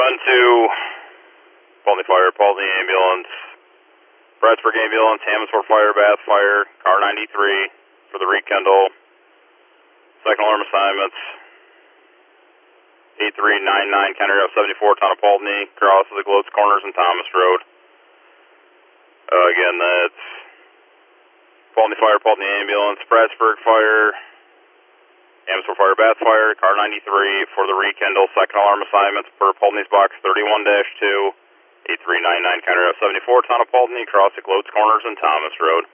Bun 2, Paulding Fire, Paulding Ambulance, Bradford Ambulance, Hammondsport Fire, Bath Fire, car 93 for the rekindle. Second alarm assignments, 8399, County Route 74, town of Paulding, cross the Gloats Corners and Thomas Road. Again, that's Paulding Fire, Paulding Ambulance, Bradford Fire, Hammondsport Fire, Bath Fire, car 93 for the rekindle. Second alarm assignments per Paulding's box 31-2, 8399, County Route 74, town of Paulding, cross the Gloats Corners and Thomas Road.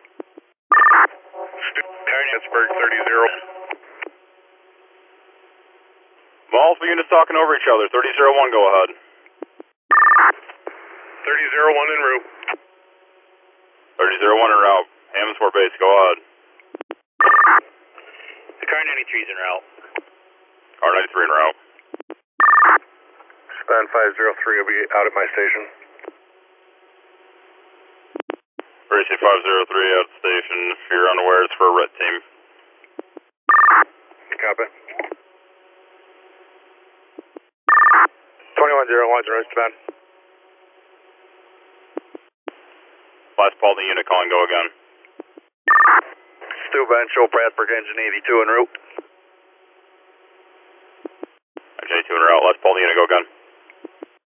Pittsburgh 30-0. Multiple units talking over each other. 30-01, go ahead. 30-01 en route. 30-01 en route. Hammondsport base, go ahead. The car 93 is en route. Car 93 en route. Span 503 will be out at my station. Racing 503 out at station. If you're unaware, it's for a red team. Copy. 2101's road span. Last Paulding unit calling, go again. Stu Benchel, Bradford Engine 82 en route. Engine 82 en route. Last Paulding unit, go again.